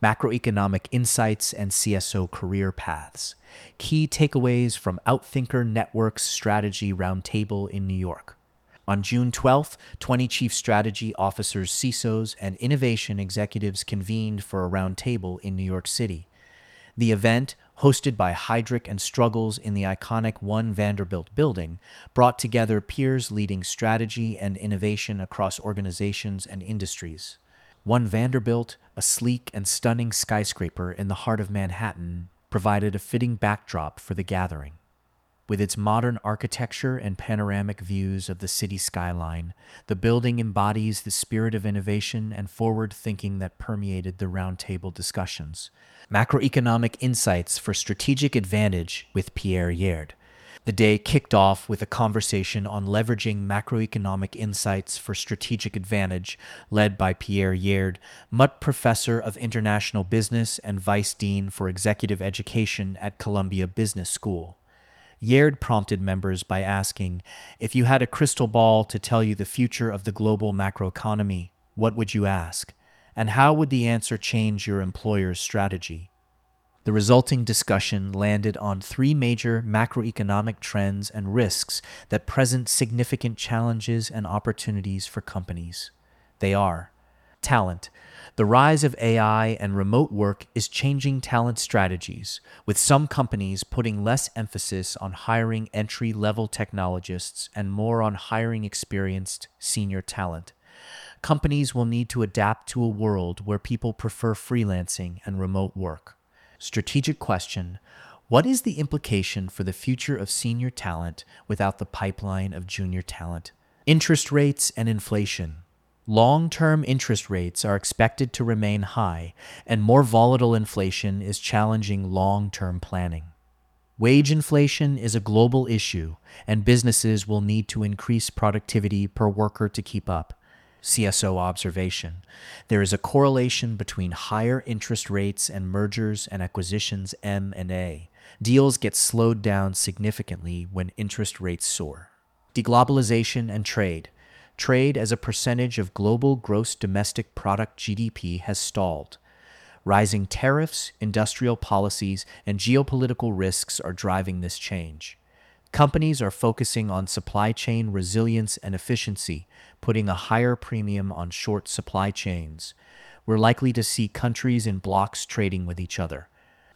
Macroeconomic Insights and CSO Career Paths. Key takeaways from Outthinker Network's Strategy Roundtable in New York. On June 12th, 20 chief strategy officers, CISOs, and innovation executives convened for a roundtable in New York City. The event, hosted by Heidrick and Struggles in the iconic One Vanderbilt building, brought together peers leading strategy and innovation across organizations and industries. One Vanderbilt, a sleek and stunning skyscraper in the heart of Manhattan, provided a fitting backdrop for the gathering. With its modern architecture and panoramic views of the city skyline, the building embodies the spirit of innovation and forward thinking that permeated the roundtable discussions. Macroeconomic Insights for Strategic Advantage with Pierre Yerd. The day kicked off with a conversation on leveraging macroeconomic insights for strategic advantage, led by Pierre Yerd, Mutt Professor of International Business and Vice Dean for Executive Education at Columbia Business School. Yerd prompted members by asking, if you had a crystal ball to tell you the future of the global macroeconomy, what would you ask? And how would the answer change your employer's strategy? The resulting discussion landed on three major macroeconomic trends and risks that present significant challenges and opportunities for companies. They are: talent. The rise of AI and remote work is changing talent strategies, with some companies putting less emphasis on hiring entry-level technologists and more on hiring experienced senior talent. Companies will need to adapt to a world where people prefer freelancing and remote work. Strategic question: what is the implication for the future of senior talent without the pipeline of junior talent? Interest rates and inflation. Long-term interest rates are expected to remain high, and more volatile inflation is challenging long-term planning. Wage inflation is a global issue, and businesses will need to increase productivity per worker to keep up. CSO observation: there is a correlation between higher interest rates and mergers and acquisitions M&A. Deals get slowed down significantly when interest rates soar. Deglobalization and trade. Trade as a percentage of global gross domestic product GDP has stalled. Rising tariffs, industrial policies, and geopolitical risks are driving this change. Companies are focusing on supply chain resilience and efficiency, putting a higher premium on short supply chains. We're likely to see countries in blocks trading with each other.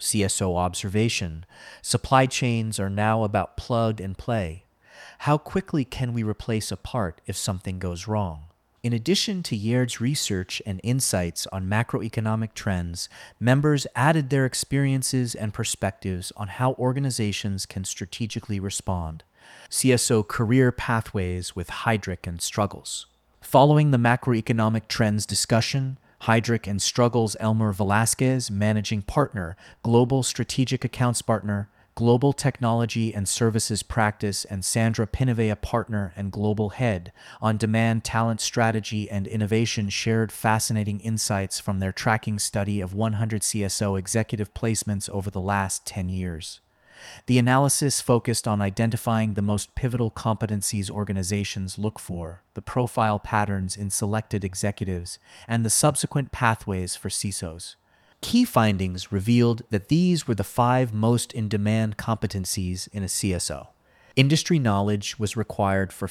CSO observation: supply chains are now about plug and play. How quickly can we replace a part if something goes wrong? In addition to Yerd's research and insights on macroeconomic trends, members added their experiences and perspectives on how organizations can strategically respond. CSO Career Pathways with Heidrick and Struggles. Following the macroeconomic trends discussion, Heidrick and Struggles Elmer Velasquez, Managing Partner, Global Strategic Accounts Partner, Global Technology and Services Practice, and Sandra Pinavea, Partner and Global Head, On-Demand Talent Strategy and Innovation, shared fascinating insights from their tracking study of 100 CSO executive placements over the last 10 years. The analysis focused on identifying the most pivotal competencies organizations look for, the profile patterns in selected executives, and the subsequent pathways for CISOs. Key findings revealed that these were the 5 most in-demand competencies in a CSO. Industry knowledge was required for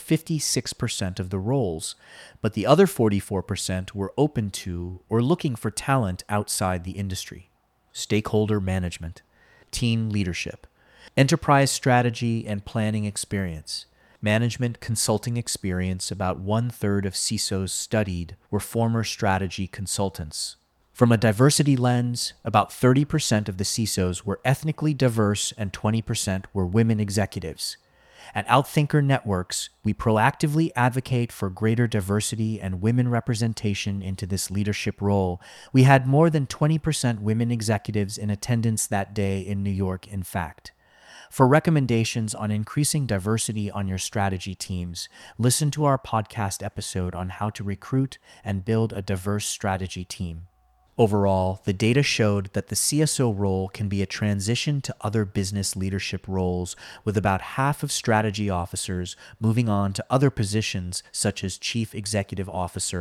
56% of the roles, but the other 44% were open to or looking for talent outside the industry. Stakeholder management, team leadership, enterprise strategy and planning experience, management consulting experience. About 1/3 of CISOs studied were former strategy consultants. From a diversity lens, about 30% of the CISOs were ethnically diverse and 20% were women executives. At Outthinker Networks, we proactively advocate for greater diversity and women representation into this leadership role. We had more than 20% women executives in attendance that day in New York, in fact. For recommendations on increasing diversity on your strategy teams, listen to our podcast episode on how to recruit and build a diverse strategy team. Overall, the data showed that the CSO role can be a transition to other business leadership roles, with about half of strategy officers moving on to other positions such as Chief Executive Officer,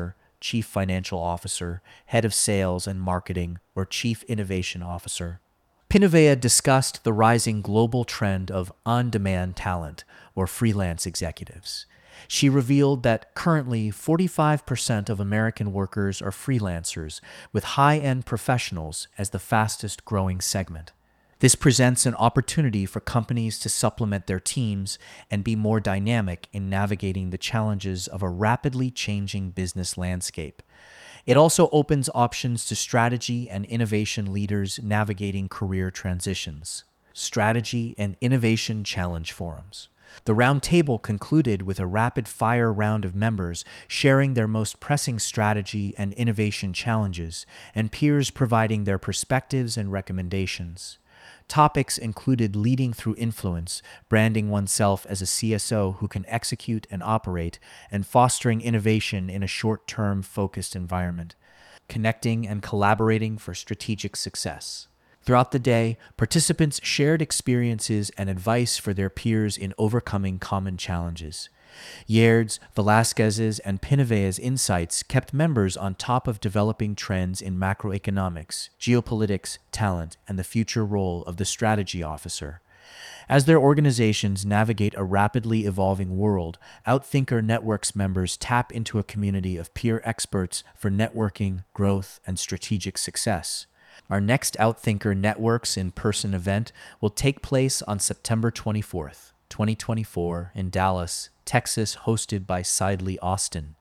Chief Financial Officer, Head of Sales and Marketing, or Chief Innovation Officer. Pinavea discussed the rising global trend of on-demand talent, or freelance executives. She revealed that currently 45% of American workers are freelancers, with high-end professionals as the fastest-growing segment. This presents an opportunity for companies to supplement their teams and be more dynamic in navigating the challenges of a rapidly changing business landscape. It also opens options to strategy and innovation leaders navigating career transitions. Strategy and Innovation Challenge Forums. The roundtable concluded with a rapid-fire round of members sharing their most pressing strategy and innovation challenges, and peers providing their perspectives and recommendations. Topics included leading through influence, branding oneself as a CSO who can execute and operate, and fostering innovation in a short-term focused environment, connecting and collaborating for strategic success. Throughout the day, participants shared experiences and advice for their peers in overcoming common challenges. Yaird's, Velasquez's, and Pinavea's insights kept members on top of developing trends in macroeconomics, geopolitics, talent, and the future role of the strategy officer. As their organizations navigate a rapidly evolving world, Outthinker Network's members tap into a community of peer experts for networking, growth, and strategic success. Our next Outthinker Networks in-person event will take place on September 24th, 2024 in Dallas, Texas, hosted by Sidley Austin.